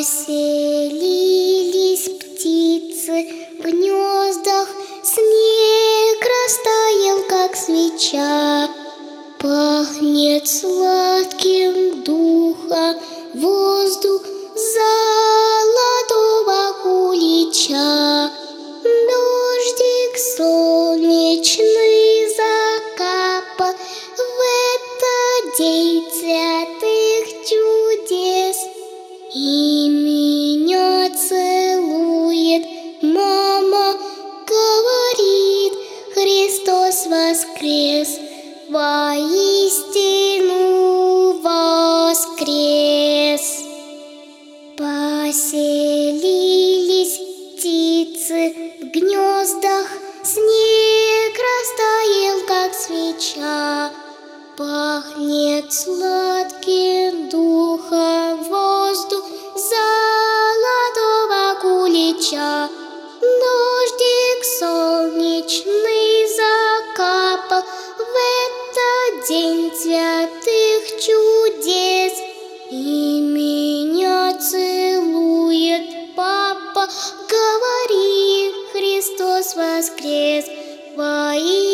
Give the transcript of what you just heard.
Поселились птицы в гнездах, снег растаял, как свеча. Пахнет сладким духом воздух золотого кулича. Дождик солнечный закапал в этот день святых чудес. И меня целует мама, говорит: Христос воскрес, воистину воскрес. Поселились птицы в гнездах, снег растаял, как свеча. Пахнет сладким духом воздух золотого кулича. Дождик солнечный закапал в этот день святых чудес. И меня целует папа, говорит: Христос воскрес, воистину